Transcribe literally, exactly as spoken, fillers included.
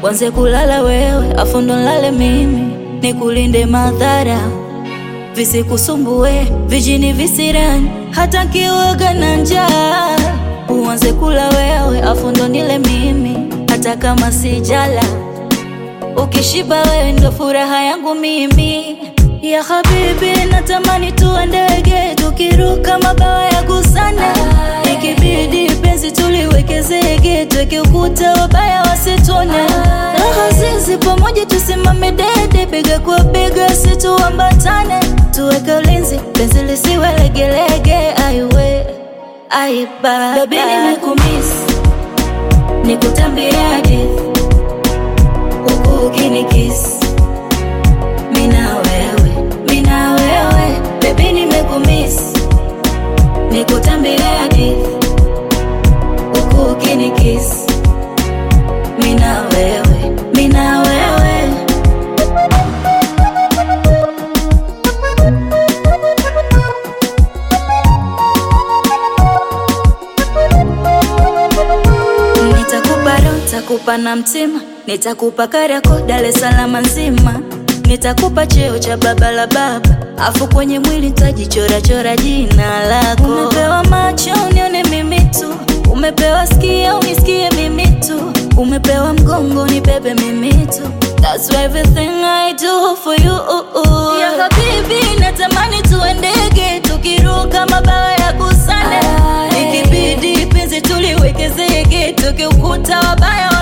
Wanze kulala wewe, afu ndo nilale mimi. Nikulinde madhara, visikusumbue, vijini visirani, hata kiwaga na njaa. Uanze kula wewe, afu ndo nile mimi, hata kama sijala. Ukishiba wewe ndo furaha yangu mimi. Ya habibi, natamani tuwe ndege, tukiruka mabawa ya gusana. Ikibidi penzi tuliweke zege, tuweke ukuta wabaya wasitone. Roho zizi pamoja tusimame dede, bega kwa bega situambatane. Tuweke ulinzi, penzi lisiwe legelege, aiwe aiba. Baby nimekumiss, nikutambie hadithi huku ukinikiss. Mina wewe, mina wewe, baby nimekumiss, nikutambie hadithi huku ukinikiss. Mina wewe, mina wewe. Nitakupa roho, nitakupa na mtima, nitakupa Kariakoo, Dar es Salaam nzima. Nitakupa cheo cha baba la baba, afu kwenye mwili nitajichora chora jina lako. Umepewa macho unione mimi tu, umepewa sikio unisikie mimi tu, umepewa mgongo nibebe mimi tu. That's everything I do for you. Ya habibi, natamani tuwe ndege, tukiruka mabawa ya gusane. Ikibidi penzi tuliweke zege, tukiukuta wabaya